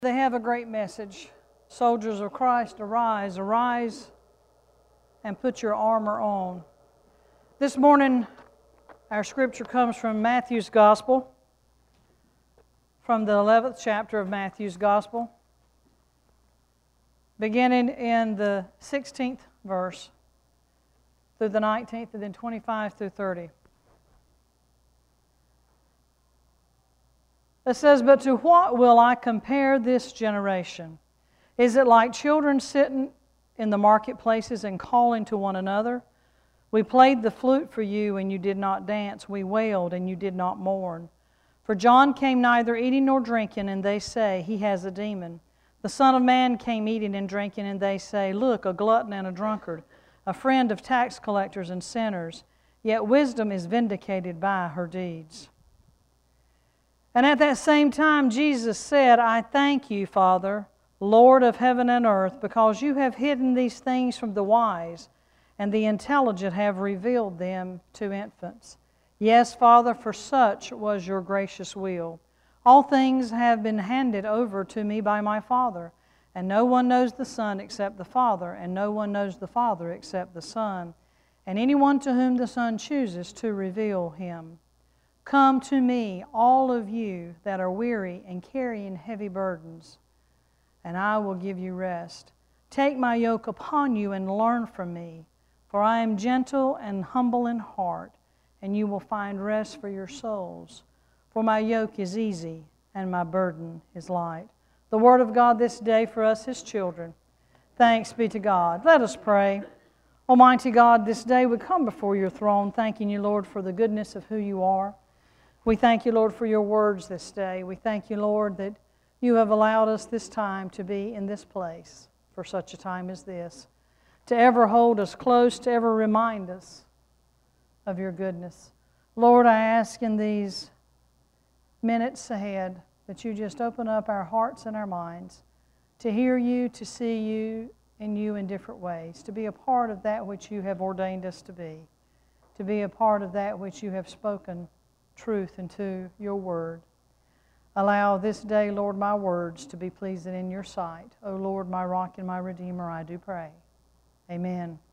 They have a great message. Soldiers of Christ, arise, arise, and put your armor on. This morning, our scripture comes from Matthew's Gospel, from the 11th chapter of Matthew's Gospel, beginning in the 16th verse through the 19th, and then 25 through 30. It says, "But to what will I compare this generation? Is it like children sitting in the marketplaces and calling to one another? We played the flute for you, and you did not dance. We wailed, and you did not mourn. For John came neither eating nor drinking, and they say, he has a demon. The Son of Man came eating and drinking, and they say, look, a glutton and a drunkard, a friend of tax collectors and sinners. Yet wisdom is vindicated by her deeds." And at that same time, Jesus said, "I thank you, Father, Lord of heaven and earth, because you have hidden these things from the wise, and the intelligent have revealed them to infants. Yes, Father, for such was your gracious will. All things have been handed over to me by my Father, and no one knows the Son except the Father, and no one knows the Father except the Son, and anyone to whom the Son chooses to reveal him. Come to me, all of you that are weary and carrying heavy burdens, and I will give you rest. Take my yoke upon you and learn from me, for I am gentle and humble in heart, and you will find rest for your souls. For my yoke is easy and my burden is light." The word of God this day for us, His children. Thanks be to God. Let us pray. Almighty God, this day we come before your throne, thanking you, Lord, for the goodness of who you are. We thank you, Lord, for your words this day. We thank you, Lord, that you have allowed us this time to be in this place for such a time as this, to ever hold us close, to ever remind us of your goodness. Lord, I ask in these minutes ahead that you just open up our hearts and our minds to hear you, to see you in different ways, to be a part of that which you have ordained us to be a part of that which you have spoken truth into your word. Allow this day, Lord, my words to be pleasing in your sight. O Lord, my rock and my redeemer, I do pray. Amen.